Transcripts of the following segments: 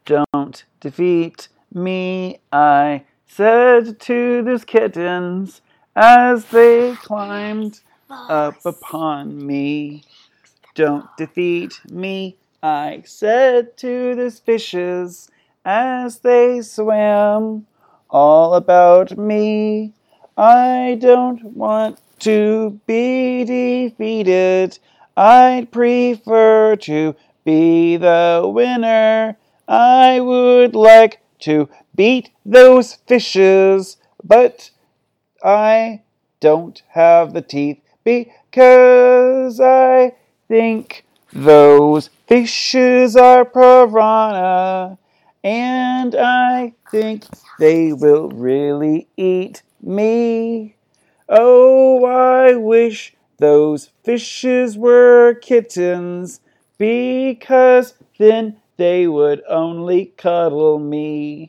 Don't defeat me, I said to those kittens as they climbed up upon me. Don't defeat me, I said to those fishes as they swam all about me. I don't want to be defeated. I'd prefer to be the winner. I would like to beat those fishes, but I don't have the teeth because I think those fishes are piranha, and I think they will really eat me. Oh, I wish those fishes were kittens, because then they would only cuddle me.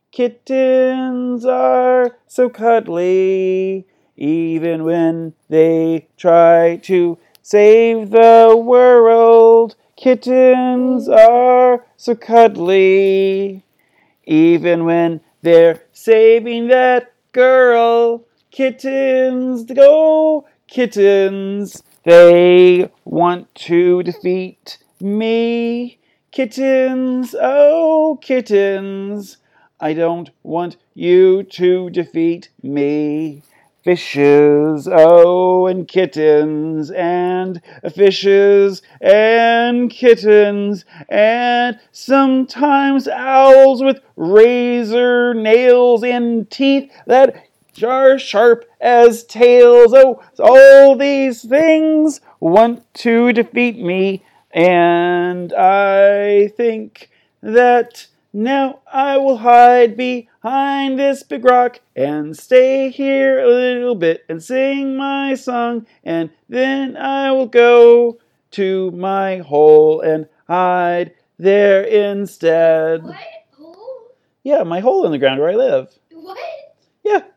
Kittens are so cuddly, even when they try to save the world. Kittens are so cuddly, even when they're saving that girl. Kittens, go kittens, they want to defeat me. Kittens, oh kittens, I don't want you to defeat me. Fishes, oh, and kittens, and fishes, and kittens, and sometimes owls with razor nails and teeth that are sharp as tails. Oh, all these things want to defeat me, and I think that now I will hide behind this big rock and stay here a little bit and sing my song, and then I will go to my hole and hide there instead. What? Hole? Yeah, my hole in the ground where I live. What? Yeah.